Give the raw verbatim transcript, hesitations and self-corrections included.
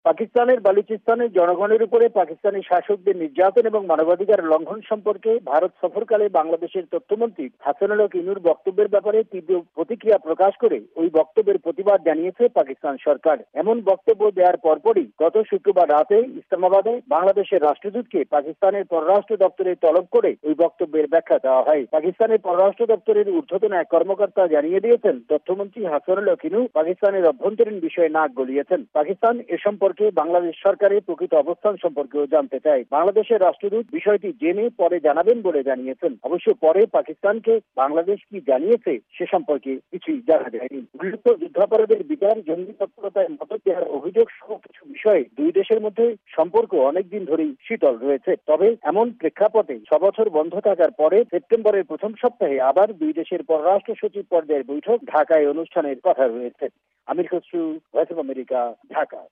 পাকিস্তানের বালুচিস্তানের জনগণের উপরে পাকিস্তানি শাসকদের নির্যাতন এবং মানবাধিকার লঙ্ঘন সম্পর্কে ভারত সফরকালে বাংলাদেশের তথ্যমন্ত্রী হাসানুল হক ইনুর বক্তব্যের ব্যাপারে তীব্র প্রতিক্রিয়া প্রকাশ করে ওই বক্তব্যের প্রতিবাদ জানিয়েছে পাকিস্তান সরকার। এমন বক্তব্য দেওয়ার পরপরই গত শুক্রবার রাতে ইসলামাবাদে বাংলাদেশের রাষ্ট্রদূতকে পাকিস্তানের পররাষ্ট্র দপ্তরে তলব করে ওই বক্তব্যের ব্যাখ্যা দেওয়া হয়। পাকিস্তানের পররাষ্ট্র দপ্তরের ঊর্ধ্বতন এক কর্মকর্তা জানিয়ে দিয়েছেন, তথ্যমন্ত্রী হাসানুল হক ইনু পাকিস্তানের অভ্যন্তরীণ বিষয়ে নাক গলিয়েছেন। পাকিস্তান এ সম্পর্কে বাংলাদেশ সরকারের প্রকৃত অবস্থান সম্পর্কেও জানতে চায়। বাংলাদেশের রাষ্ট্রদূত বিষয়টি জেনে পরে জানাবেন বলে জানিয়েছেন। অবশ্য পরে পাকিস্তানকে বাংলাদেশ কি জানিয়েছে সে সম্পর্কে কিছুই জানা যায়নি। উল্লেখ্য, যুদ্ধাপরাধের বিচার, জঙ্গি তৎপরতায় মদত দেওয়ার অভিযোগ সহ কিছু বিষয়ে দুই দেশের মধ্যে সম্পর্ক অনেকদিন ধরেই শীতল রয়েছে। তবে এমন প্রেক্ষাপটে ছ বছর বন্ধ থাকার পরে সেপ্টেম্বরের প্রথম সপ্তাহে আবার দুই দেশের পররাষ্ট্র সচিব পর্যায়ের বৈঠক ঢাকায় অনুষ্ঠানের কথা রয়েছে। Amir Khasru, Voice of America, Dhaka.